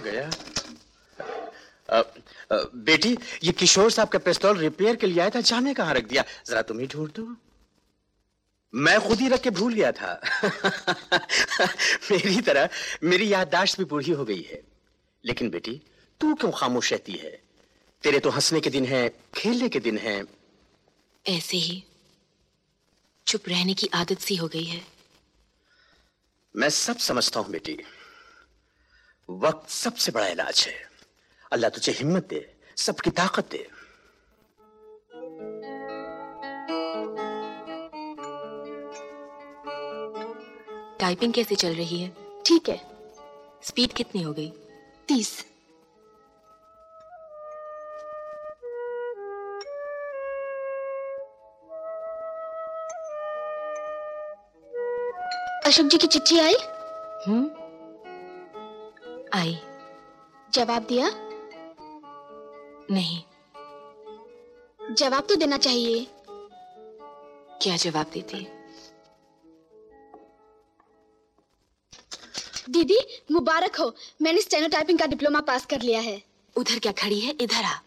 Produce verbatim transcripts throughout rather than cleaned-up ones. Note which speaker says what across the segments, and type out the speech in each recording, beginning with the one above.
Speaker 1: गया। आ, आ, बेटी, ये किशोर साहब का पिस्तौल रिपेयर के लिए आया था, जाने कहाँ रख दिया? जरा तुम ही ढूंढ दो। मैं खुद ही रख के भूल गया था। मेरी तरह मेरी याददाश्त भी बूढ़ी हो गई है। लेकिन बेटी, तू क्यों खामोश रहती है? तेरे तो हंसने के दिन हैं, खेलने के दिन हैं।
Speaker 2: ऐसे ही चुप रहने की आदत सी हो गई है।
Speaker 1: मैं सब समझता हूं बेटी। वक्त सबसे बड़ा इलाज है। अल्लाह तुझे हिम्मत दे, सबकी ताकत दे।
Speaker 2: टाइपिंग कैसे चल रही है?
Speaker 3: ठीक है।
Speaker 2: स्पीड कितनी हो गई?
Speaker 3: तीस। अशोक जी की चिट्ठी आई?
Speaker 2: हम्म, आई।
Speaker 3: जवाब दिया?
Speaker 2: नहीं।
Speaker 3: जवाब तो देना चाहिए।
Speaker 2: क्या जवाब देती?
Speaker 3: दीदी मुबारक हो, मैंने स्टेनो टाइपिंग का डिप्लोमा पास कर लिया है।
Speaker 2: उधर क्या खड़ी है, इधर आ।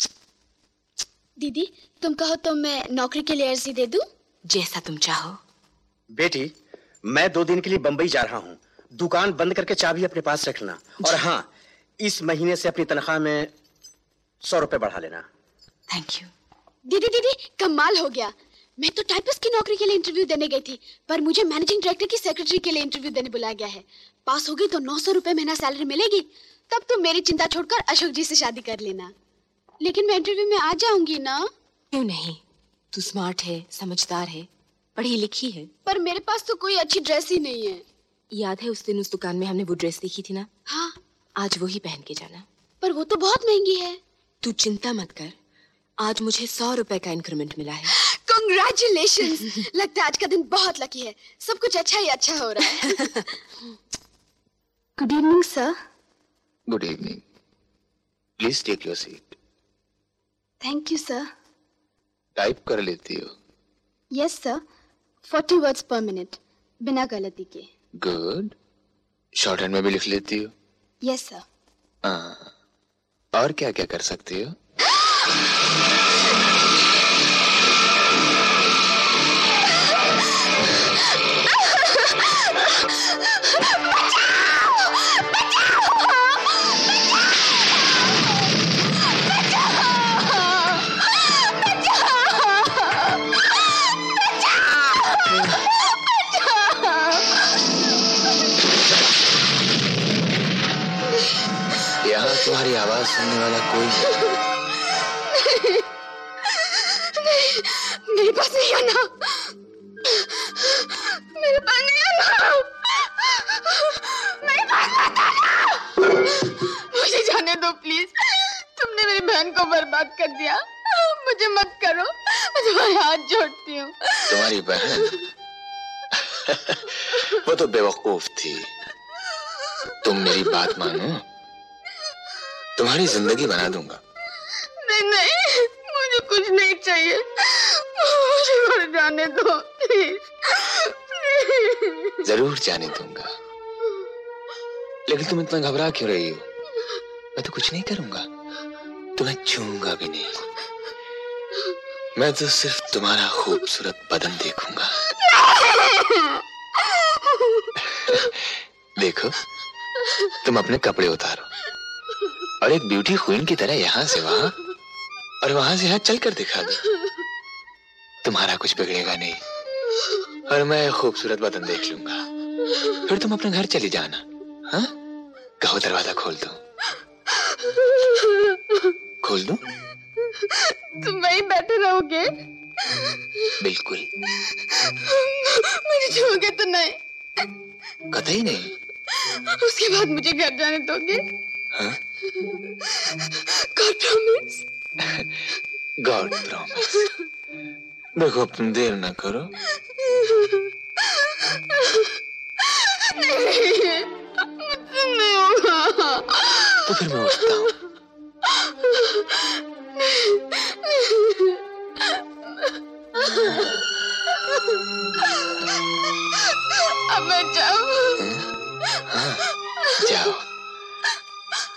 Speaker 3: दीदी तुम कहो तो मैं नौकरी के लिए अर्जी दे दूं?
Speaker 2: जैसा तुम चाहो।
Speaker 1: बेटी, मैं दो दिन के लिए बंबई जा रहा हूँ। दुकान बंद करके चाबी अपने पास रखना। और हाँ, इस महीने से अपनी तनख्वाह में सौ रुपए बढ़ा लेना।
Speaker 2: Thank you.
Speaker 3: दीदी दीदी कमाल हो गया। मैं तो टाइपिस्ट की नौकरी के लिए इंटरव्यू देने गई थी, पर मुझे मैनेजिंग डायरेक्टर की सेक्रेटरी के लिए इंटरव्यू देने बुलाया गया है। पास हो गई तो नौ सौ रुपए महीना सैलरी मिलेगी। तब तुम मेरी चिंता छोड़कर अशोक जी से शादी कर लेना। लेकिन मैं इंटरव्यू में आ जाऊंगी ना?
Speaker 2: क्यों नहीं, तू स्मार्ट है, समझदार है, पढ़ी लिखी है।
Speaker 3: पर मेरे पास तो कोई अच्छी ड्रेस ही नहीं है।
Speaker 2: याद है उस दिन उस दुकान में हमने वो ड्रेस देखी थी ना?
Speaker 3: हाँ।
Speaker 2: आज वो ही पहन के जाना।
Speaker 3: पर वो तो बहुत महंगी है।
Speaker 2: तू चिंता मत कर, आज मुझे सौ रुपए का इंक्रीमेंट मिला है।
Speaker 3: Congratulations! लगता है आज का दिन बहुत लकी है। सब कुछ अच्छा ही अच्छा हो रहा है। Good evening, sir.
Speaker 4: Good evening. Please take your seat.
Speaker 3: Thank you, sir.
Speaker 4: Type कर लेती हो?
Speaker 3: Yes, sir. Forty words per minute, बिना गलती के।
Speaker 4: Good. शॉर्ट हैंड में भी लिख लेती हो?
Speaker 3: Yes, sir.
Speaker 4: हाँ। और क्या क्या कर सकती हो? यहाँ तुम्हारी आवाज सुनने वाला कोई
Speaker 3: नहीं, नहीं, मेरे पास नहीं आना, मेरे पास नहीं आना, मेरे पास मत आना, मुझे जाने दो प्लीज। तुमने मेरी बहन को बर्बाद कर दिया, मुझे मत करो, मैं तुम्हारे हाथ जोड़ती हूँ।
Speaker 4: तुम्हारी बहन? वो तो बेवकूफ थी। तुम मेरी बात मानो, तुम्हारी जिंदगी बना दूंगा।
Speaker 3: नहीं नहीं, मुझे कुछ नहीं चाहिए, मुझे घर जाने दो प्लीज, प्लीज।
Speaker 4: जरूर जाने दूंगा, लेकिन तुम इतना घबरा क्यों रही हो? मैं तो कुछ नहीं करूंगा, तुम्हें छूऊंगा भी नहीं। मैं तो सिर्फ तुम्हारा खूबसूरत बदन देखूंगा। देखो, तुम अपने कपड़े उतारो और एक ब्यूटी क्वीन की तरह यहाँ से वहां और वहां से यहाँ चल कर दिखा दो। तुम्हारा कुछ बिगड़ेगा नहीं और मैं खूबसूरत बदन देख लूंगा। फिर तुम अपने घर चली जाना। हाँ, कहो दरवाजा खोल दो। खोल दो?
Speaker 3: तुम वहीं बैठे रहोगे?
Speaker 4: बिल्कुल।
Speaker 3: मुझे छूओगे तो नहीं?
Speaker 4: कतई नहीं।
Speaker 3: उसके बाद मुझे घर जाने दोगे?
Speaker 4: हाँ?
Speaker 3: God promise?
Speaker 4: God promise. देखो तुम देर ना करो।
Speaker 3: नहीं, मुझसे नहीं होगा।
Speaker 4: तो फिर मैं उठता हूँ।
Speaker 3: अब मैं जाऊँ?
Speaker 4: हाँ, जाओ।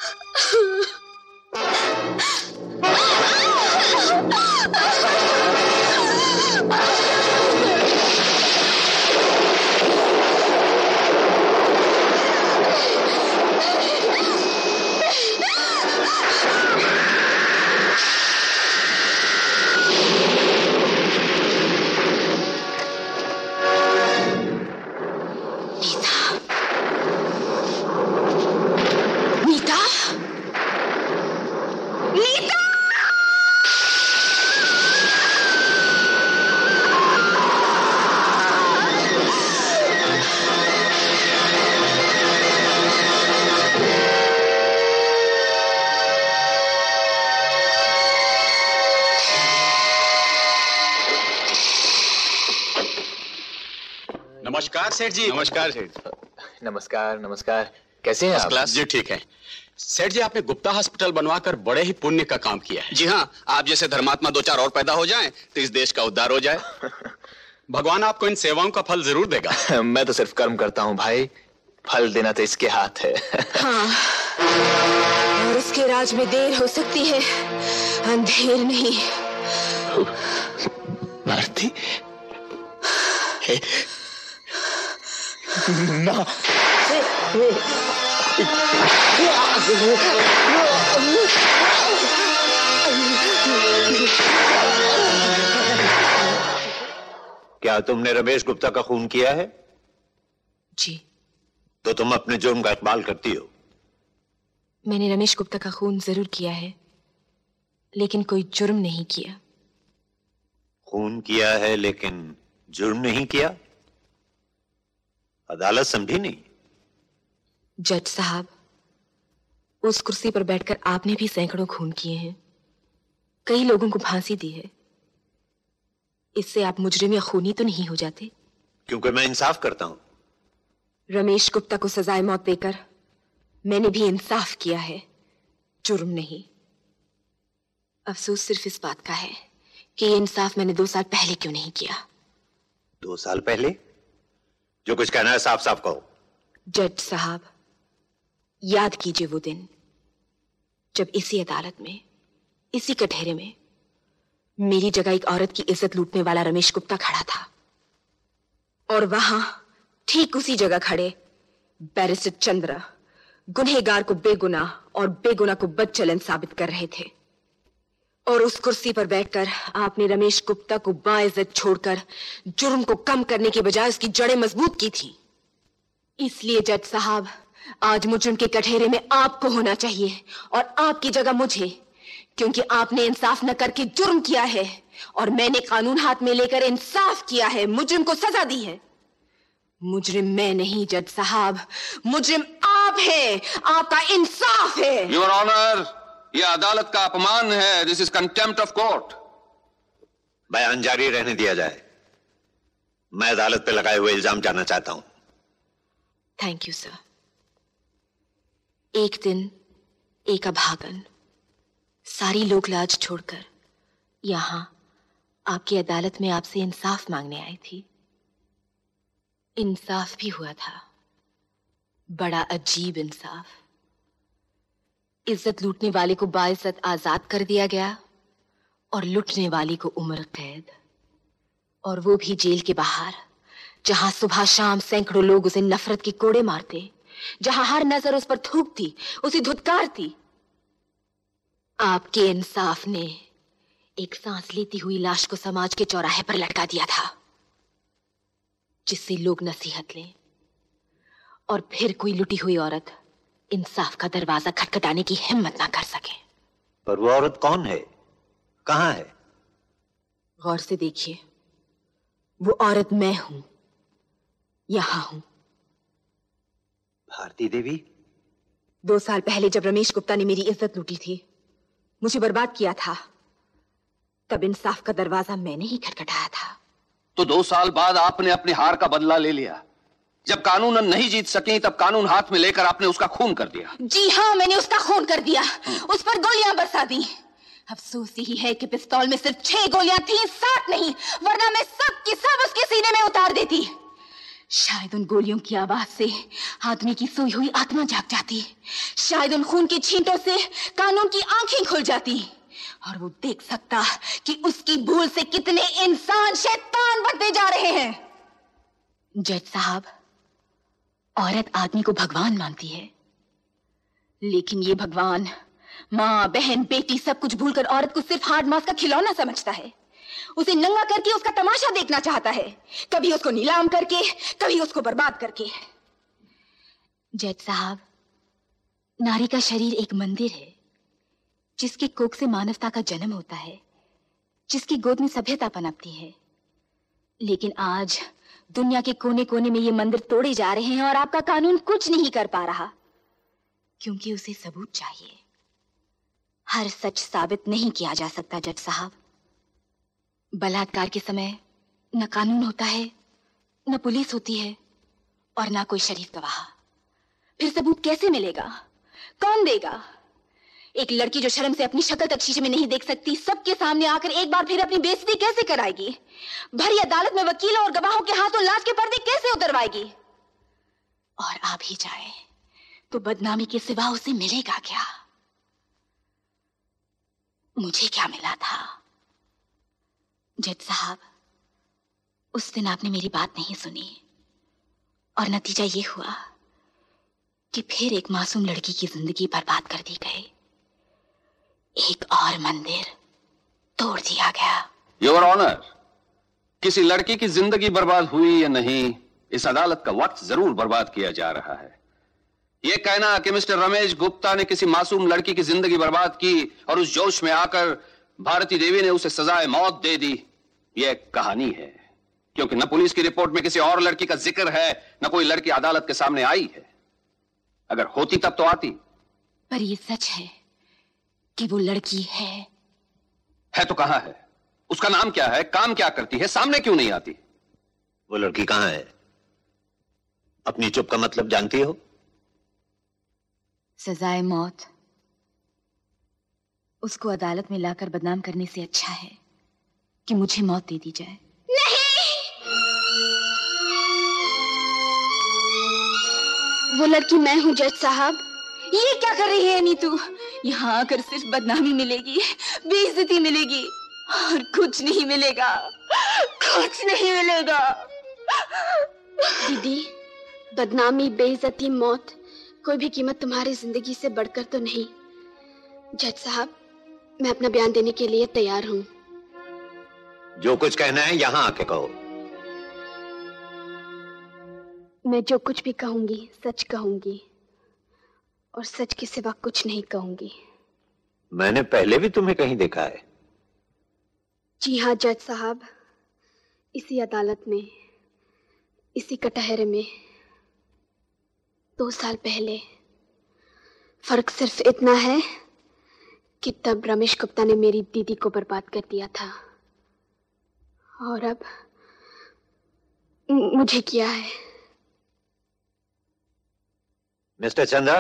Speaker 1: नमस्कार सेठ जी।
Speaker 4: नमस्कार सेठ। नमस्कार नमस्कार। कैसे हैं आप?
Speaker 1: क्लास जी ठीक है। सेठ जी आपने गुप्ता हॉस्पिटल बनवाकर बड़े ही पुण्य का काम किया है।
Speaker 5: जी हाँ, आप जैसे धर्मात्मा दो चार और पैदा हो जाएं तो इस देश का उद्धार हो जाए।
Speaker 1: भगवान आपको इन सेवाओं का फल जरूर देगा।
Speaker 4: मैं तो सिर्फ कर्म करता हूँ भाई, फल देना तो इसके हाथ है।
Speaker 2: हाँ, और उसके राज में देर हो सकती है, अंधेर नहीं।
Speaker 4: भारती ना।
Speaker 6: क्या तुमने रमेश गुप्ता का खून किया है?
Speaker 2: जी।
Speaker 6: तो तुम अपने जुर्म का इकबाल करती हो।
Speaker 2: मैंने रमेश गुप्ता का खून जरूर किया है, लेकिन कोई जुर्म नहीं किया।
Speaker 6: खून किया है लेकिन जुर्म नहीं किया? अदालत समझी नहीं?
Speaker 2: जज साहब, उस कुर्सी पर बैठकर आपने भी सैकड़ों खून किए हैं, कई लोगों को फांसी दी है। इससे आप मुजरिम या खूनी तो नहीं हो जाते?
Speaker 6: क्योंकि मैं इंसाफ करता हूं।
Speaker 2: रमेश गुप्ता को सजाए मौत देकर मैंने भी इंसाफ किया है, जुर्म नहीं। अफसोस सिर्फ इस बात का है कि ये इंसाफ मैंने दो साल पहले क्यों नहीं किया।
Speaker 6: दो साल पहले? जो कुछ कहना है साफ साफ कहो।
Speaker 2: जज साहब, याद कीजिए वो दिन जब इसी अदालत में, इसी कटहरे में मेरी जगह एक औरत की इज्जत लूटने वाला रमेश गुप्ता खड़ा था, और वहां ठीक उसी जगह खड़े बैरिस्टर चंद्र गुनहगार को बेगुनाह और बेगुनाह को बदचलन साबित कर रहे थे। और उस कुर्सी पर बैठकर आपने रमेश गुप्ता को बाइज्जत छोड़कर जुर्म को कम करने के बजाय उसकी जड़ें मजबूत की थी। इसलिए जज साहब, आज मुजरिम के कटहरे में आपको होना चाहिए और आपकी जगह मुझे, क्योंकि आपने इंसाफ न करके जुर्म किया है और मैंने कानून हाथ में लेकर इंसाफ किया है, मुजरिम को सजा दी है। मुजरिम मैं नहीं जज साहब, मुजरिम आप हैं, आपका इंसाफ है।
Speaker 5: योर ऑनर, यह अदालत का अपमान है। This is contempt of court.
Speaker 6: बयान जारी रहने दिया जाए। मैं अदालत पे लगाए हुए इल्जाम जानना चाहता हूं।
Speaker 2: Thank you sir. एक दिन एक अभागन सारी लोक लाज छोड़कर यहां आपकी अदालत में आपसे इंसाफ मांगने आई थी। इंसाफ भी हुआ था, बड़ा अजीब इंसाफ। इज्जत लूटने वाले को बाइज्जत आजाद कर दिया गया और लुटने वाली को उम्र कैद, और वो भी जेल के बाहर, जहां सुबह शाम सैकड़ों लोग उसे नफरत के कोड़े मारते, जहां हर नजर उस पर थूकती, उसे धुतकारती। आपके इंसाफ ने एक सांस लेती हुई लाश को समाज के चौराहे पर लटका दिया था, जिससे लोग नसीहत लें और फिर कोई लुटी हुई औरत इंसाफ का दरवाजा खटखटाने की हिम्मत ना कर सके।
Speaker 6: पर वो औरत कौन है, कहां है?
Speaker 2: गौर से देखिए, वो औरत मैं हूं, यहां हूं।
Speaker 6: भारती देवी?
Speaker 2: दो साल पहले जब रमेश गुप्ता ने मेरी इज्जत लूटी थी, मुझे बर्बाद किया था, तब इंसाफ का दरवाजा मैंने ही खटखटाया था।
Speaker 5: तो दो साल बाद आपने अपनी हार का बदला ले लिया। जब कानूनन नहीं जीत सकी, तब कानून हाथ में लेकर आपने उसका खून कर दिया।
Speaker 2: जी हाँ, मैंने उसका खून कर दिया, उस पर गोलियां बरसा दी। अफसोस यही है कि पिस्तौल में सिर्फ छह गोलियां थी, सात नहीं, वरना मैं सब की सब उसके सीने में उतार देती। शायद उन गोलियों की आवाज से आदमी की सोई हुई आत्मा जाग जाती, शायद उन खून के छींटों से कानून की आंखें खुल जाती और वो देख सकता कि उसकी भूल से कितने इंसान शैतान बनते जा रहे हैं। जज साहब, औरत आदमी को भगवान मानती है, लेकिन ये भगवान माँ, बहन, बेटी सब कुछ भूलकर औरत को सिर्फ हार्ड मास का खिलौना समझता है। उसे नंगा करके उसका तमाशा देखना चाहता है, कभी उसको नीलाम करके, कभी उसको बर्बाद करके। जज साहब, नारी का शरीर एक मंदिर है जिसकी कोख से मानवता का जन्म होता है, जिसकी गोद में सभ्यता पनपती है। लेकिन आज दुनिया के कोने कोने में ये मंदिर तोड़े जा रहे हैं और आपका कानून कुछ नहीं कर पा रहा, क्योंकि उसे सबूत चाहिए। हर सच साबित नहीं किया जा सकता जज साहब। बलात्कार के समय न कानून होता है, न पुलिस होती है और न कोई शरीफ गवाह। फिर सबूत कैसे मिलेगा? कौन देगा? एक लड़की जो शर्म से अपनी शक्ल तक शीशे में नहीं देख सकती, सबके सामने आकर एक बार फिर अपनी बेइज्जती कैसे कराएगी? भरी अदालत में वकीलों और गवाहों के हाथों लाश के पर्दे कैसे उतरवाएगी? और आ भी जाए तो बदनामी के सिवा उसे मिलेगा क्या? मुझे क्या मिला था? जज साहब, उस दिन आपने मेरी बात नहीं सुनी और नतीजा ये हुआ कि फिर एक मासूम लड़की की जिंदगी बर्बाद कर दी गई। एक और मंदिर तोड़ दिया गया।
Speaker 5: योर ऑनर, किसी लड़की की जिंदगी बर्बाद हुई या नहीं, इस अदालत का वक्त जरूर बर्बाद किया जा रहा है। यह कहना कि मिस्टर रमेश गुप्ता ने किसी मासूम लड़की की जिंदगी बर्बाद की और उस जोश में आकर भारती देवी ने उसे सजाए मौत दे दी, यह कहानी है, क्योंकि न पुलिस की रिपोर्ट में किसी और लड़की का जिक्र है, न कोई लड़की अदालत के सामने आई है। अगर होती तब तो आती।
Speaker 2: पर यह सच है कि वो लड़की है।
Speaker 5: है तो कहां है? उसका नाम क्या है? काम क्या करती है? सामने क्यों नहीं आती?
Speaker 6: वो लड़की कहां है? अपनी चुप का मतलब जानती हो?
Speaker 2: सजाए मौत उसको अदालत में लाकर बदनाम करने से अच्छा है कि मुझे मौत दे दी जाए।
Speaker 3: नहीं! वो लड़की मैं हूं जज साहब।
Speaker 2: ये क्या कर रही है नीतू? यहाँ आकर सिर्फ बदनामी मिलेगी, बेइज्जती मिलेगी और कुछ नहीं मिलेगा, कुछ नहीं मिलेगा।
Speaker 3: दीदी, बदनामी, बेइज्जती, मौत, कोई भी कीमत तुम्हारी जिंदगी से बढ़कर तो नहीं। जज साहब, मैं अपना बयान देने के लिए तैयार हूं।
Speaker 6: जो कुछ कहना है यहां आके कहो।
Speaker 3: मैं जो कुछ भी कहूंगी सच कहूंगी और सच के सिवा कुछ नहीं कहूंगी।
Speaker 6: मैंने पहले भी तुम्हें कहीं देखा है।
Speaker 3: जी हाँ जज साहब, इसी अदालत में, इसी कटहरे में, दो साल पहले। फर्क सिर्फ इतना है कि तब रमेश गुप्ता ने मेरी दीदी को बर्बाद कर दिया था और अब मुझे किया है।
Speaker 6: मिस्टर चंद्रा,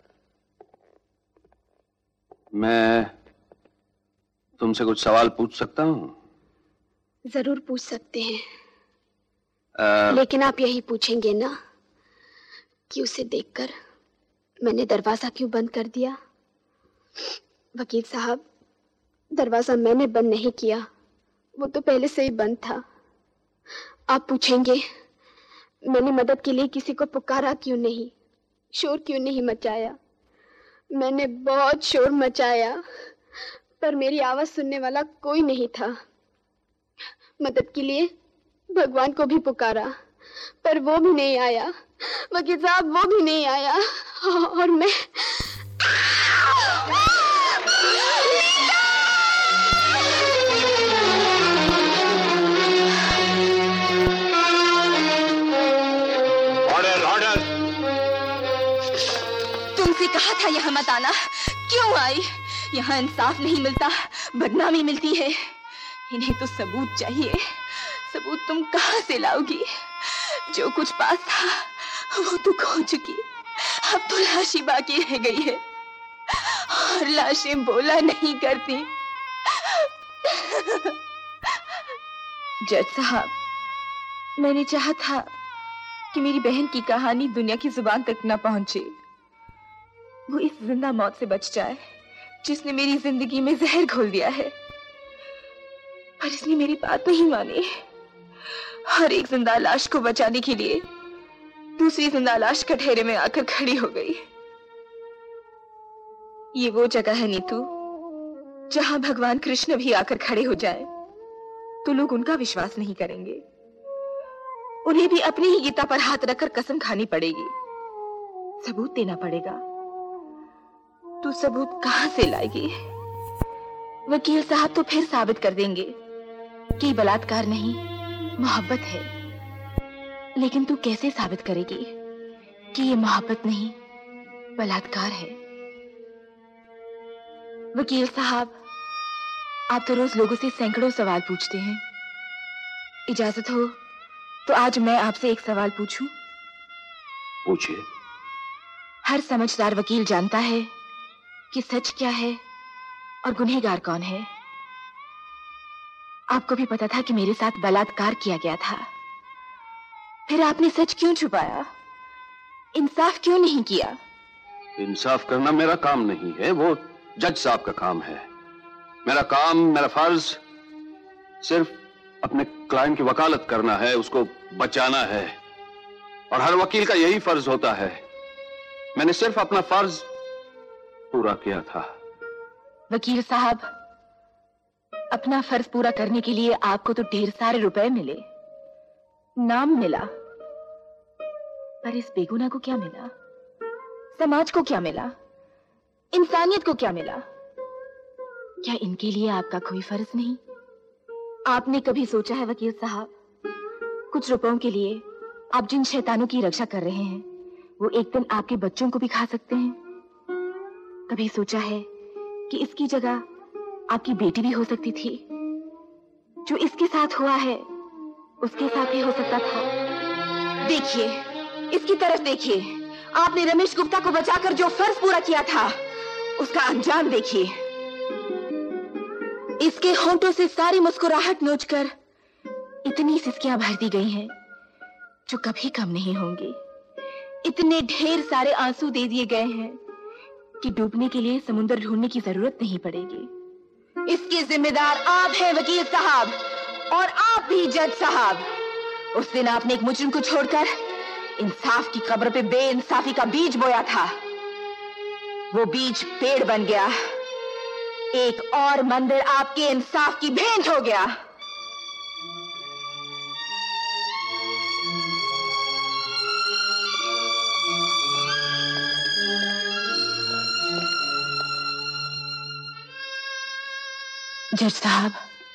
Speaker 5: मैं तुमसे कुछ सवाल पूछ सकता हूं?
Speaker 3: जरूर पूछ सकते हैं।
Speaker 5: आ...
Speaker 3: लेकिन आप यही पूछेंगे ना कि उसे देखकर मैंने दरवाजा क्यों बंद कर दिया? वकील साहब, दरवाजा मैंने बंद नहीं किया, वो तो पहले से ही बंद था। आप पूछेंगे मैंने मदद के लिए किसी को पुकारा क्यों नहीं, शोर क्यों नहीं मचाया? मैंने बहुत शोर मचाया, पर मेरी आवाज सुनने वाला कोई नहीं था। मदद के लिए भगवान को भी पुकारा, पर वो भी नहीं आया। वकील साहब, वो भी नहीं आया और मैं
Speaker 6: ऑर्डर, ऑर्डर।
Speaker 2: तुमसे कहा था यहाँ मत आना, क्यों आई? यहाँ इंसाफ नहीं मिलता, बदनामी मिलती है। इन्हें तो सबूत चाहिए। सबूत तुम कहाँ से लाओगी? जो कुछ पास था वो तो खो चुकी, अब तो लाश ही बाकी रह गई है और लाशें बोला नहीं करती। जज साहब, मैंने चाहा था कि मेरी बहन की कहानी दुनिया की जुबान तक न पहुंचे, वो इस जिंदा मौत से बच जाए जिसने मेरी जिंदगी में जहर घोल दिया है। पर इसने मेरी बात नहीं मानी। हर एक जिंदा लाश को बचाने के लिए दूसरी जिंदा लाश कटहरे में आकर खड़ी हो गई। ये वो जगह है नीतू जहां भगवान कृष्ण भी आकर खड़े हो जाएं, तो लोग उनका विश्वास नहीं करेंगे। उन्हें भी अपनी ही गीता पर हाथ रखकर कसम खानी पड़ेगी, सबूत देना पड़ेगा। तू सबूत कहां से लाएगी? वकील साहब तो फिर साबित कर देंगे कि बलात्कार नहीं, मोहब्बत है। लेकिन तू कैसे साबित करेगी कि ये मोहब्बत नहीं, बलात्कार है? वकील साहब, आप तो रोज लोगों से सैकड़ों सवाल पूछते हैं। इजाजत हो तो आज मैं आपसे एक सवाल पूछूं?
Speaker 5: पूछिए।
Speaker 2: हर समझदार वकील जानता है कि सच क्या है और गुनहगार कौन है। आपको भी पता था कि मेरे साथ बलात्कार किया गया था, फिर आपने सच क्यों छुपाया? इंसाफ क्यों नहीं किया?
Speaker 5: इंसाफ करना मेरा काम नहीं है, वो जज साहब का काम है। मेरा काम, मेरा फर्ज सिर्फ अपने क्लाइंट की वकालत करना है, उसको बचाना है, और हर वकील का यही फर्ज होता है। मैंने सिर्फ अपना फर्ज पूरा किया था।
Speaker 2: वकील साहब, अपना फर्ज पूरा करने के लिए आपको तो ढेर सारे रुपए मिले, नाम मिला, पर इस बेगुनाह को क्या मिला? समाज को क्या मिला? इंसानियत को क्या मिला? क्या इनके लिए आपका कोई फर्ज नहीं? आपने कभी सोचा है वकील साहब, कुछ रुपयों के लिए आप जिन शैतानों की रक्षा कर रहे हैं वो एक दिन आपके बच्चों को भी खा सकते हैं? कभी सोचा है कि इसकी जगह आपकी बेटी भी हो सकती थी? जो इसके साथ हुआ है उसके साथ ही हो सकता था। देखिए, इसकी तरफ देखिए। आपने रमेश गुप्ता को बचाकर जो फर्ज पूरा किया था उसका अंजाम देखिए। इसके होंठों से सारी मुस्कुराहट नोचकर इतनी सिसकियां भर दी गई हैं जो कभी कम नहीं होंगी। इतने ढेर सारे आंसू दे दिए गए हैं कि डूबने के लिए समुद्र ढूंढने की जरूरत नहीं पड़ेगी। इसके जिम्मेदार आप हैं वकील साहब, और आप भी जज साहब। उस दिन आपने एक मुजरिम को छोड़कर इंसाफ की कब्र पे बेइंसाफी का बीज बोया था। वो बीज पेड़ बन गया, एक और मंदिर आपके इंसाफ की भेंट हो गया। जज साहब,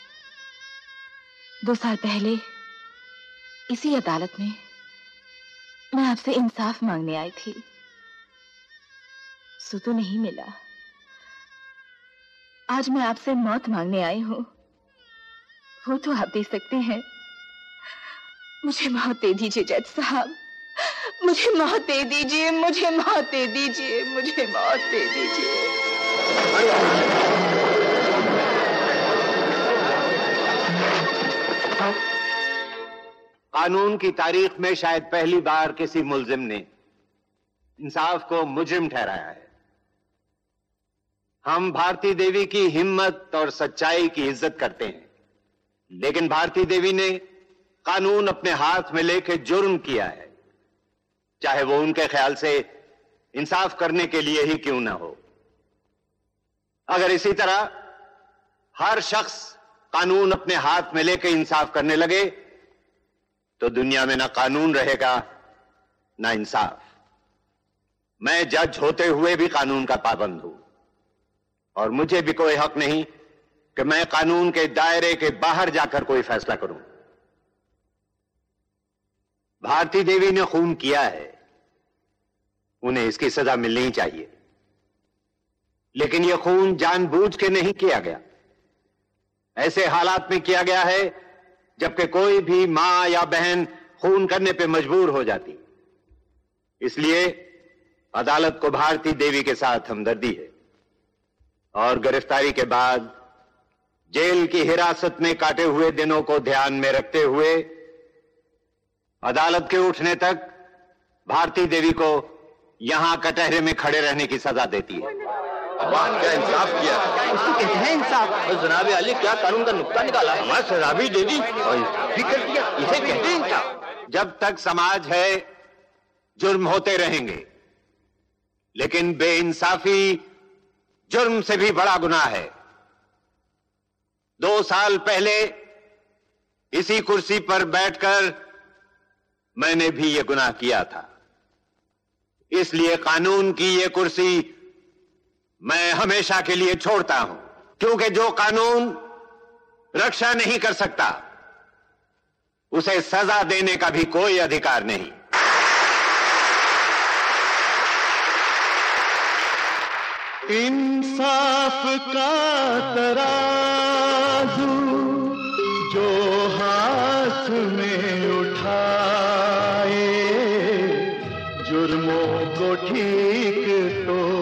Speaker 2: दो साल पहले इसी अदालत में मैं आपसे इंसाफ मांगने आई थी, सो तो नहीं मिला। आज मैं आपसे मौत मांगने आई हूं, वो तो आप दे सकते हैं। मुझे मौत दे दीजिए जज साहब, मुझे मौत दे दीजिए, मुझे मौत दे दीजिए, मुझे मौत दे दीजिए।
Speaker 6: कानून की तारीख में शायद पहली बार किसी मुल्जिम ने इंसाफ को मुजरिम ठहराया है। हम भारती देवी की हिम्मत और सच्चाई की इज्जत करते हैं, लेकिन भारती देवी ने कानून अपने हाथ में लेके जुर्म किया है, चाहे वो उनके ख्याल से इंसाफ करने के लिए ही क्यों ना हो। अगर इसी तरह हर शख्स कानून अपने हाथ में लेके इंसाफ करने लगे तो दुनिया में ना कानून रहेगा ना इंसाफ। मैं जज होते हुए भी कानून का पाबंद हूं, और मुझे भी कोई हक नहीं कि मैं कानून के दायरे के बाहर जाकर कोई फैसला करूं। भारती देवी ने खून किया है, उन्हें इसकी सजा मिलनी ही चाहिए, लेकिन यह खून जानबूझ के नहीं किया गया। ऐसे हालात में किया गया है जबकि कोई भी मां या बहन खून करने पे मजबूर हो जाती। इसलिए अदालत को भारती देवी के साथ हमदर्दी है, और गिरफ्तारी के बाद जेल की हिरासत में काटे हुए दिनों को ध्यान में रखते हुए अदालत के उठने तक भारती देवी को यहां कटहरे में खड़े रहने की सजा देती है।
Speaker 7: भगवान क्या इंसाफ किया,
Speaker 1: इसको कहते हैं इंसाफ।
Speaker 7: और जनाब अली क्या कानून का नुक्ता निकाला, हमारा सजा भी दे दी और भी कर दिया, इसे कहते हैं इंसाफ।
Speaker 6: जब तक समाज है जुर्म होते रहेंगे, लेकिन बेइंसाफी जुर्म से भी बड़ा गुनाह है। दो साल पहले इसी कुर्सी पर बैठकर मैंने भी यह गुनाह किया था। इसलिए कानून की यह कुर्सी मैं हमेशा के लिए छोड़ता हूं, क्योंकि जो कानून रक्षा नहीं कर सकता उसे सजा देने का भी कोई अधिकार नहीं।
Speaker 8: इंसाफ का तराजू जो हाथ में उठाए, जुर्मों को ठीक तो